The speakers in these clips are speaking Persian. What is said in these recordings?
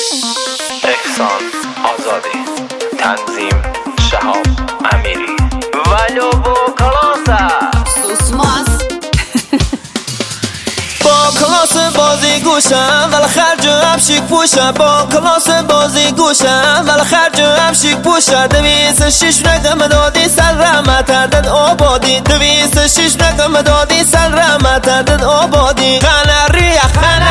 احسان آزادی، تنظیم شهاب امیری، ولو با کلاسه سوسماس با کلاس بازی گوشم ولی خرج هم شیک پوشم. با کلاس بازی گوشم ولی خرج هم شیک پوشم. 206 رقم دادی سر رحمت دد آبادی. 206 رقم دادی سر رحمت دد آبادی. خنریه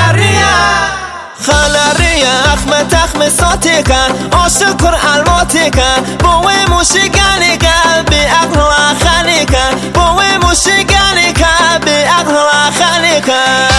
اخم ساتی کن عاشق کن الماتی کن. بوی موشیگانی کن بی عقل و خانی کن. بوی موشیگانی کن بی عقل و خانی کن.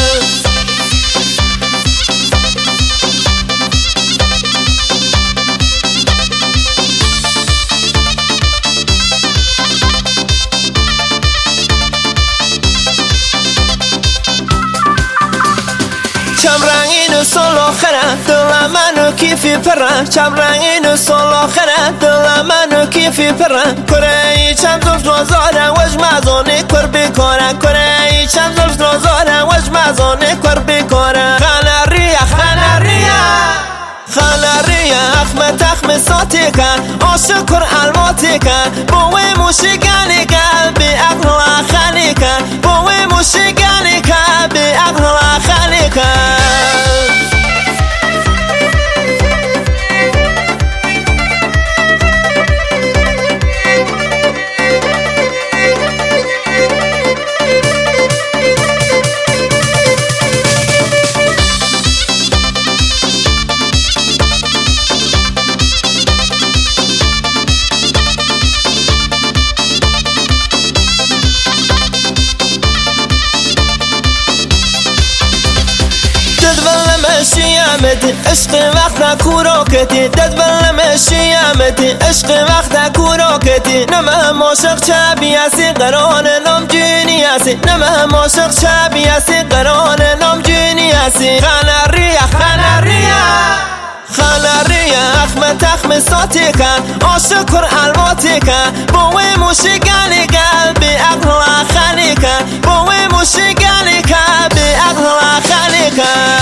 چم رنگین و سال آخره دل منو کیفی پرن. چم رنگین و سال آخره دل منو کیفی پرن. کره چم زلف نازاره وش مزانه کر بیکاره. کره چم زلف نازاره وش مزانه کر بیکاره. خنریه اخم ساتی کن عاشق کن الماتی کن. بوی موشیگانی کن بی عقل و خانی کن. بوی موشیگانی کن بی عقل و خانی کن. شیامتی عشق وقت کوراکتی. دد بلم شیامتی عشق وقت کوراکتی. نمه عاشق چابیاسی قران نام جونیاسی. نمه عاشق چابیاسی قران نام جونیاسی. خنریه اخم ساتی کن عاشق کن الماتی کن. بوی موشیگانی کن بی عقل و خانی کن. بوی موشیگانی کن بی عقل و خانی کن.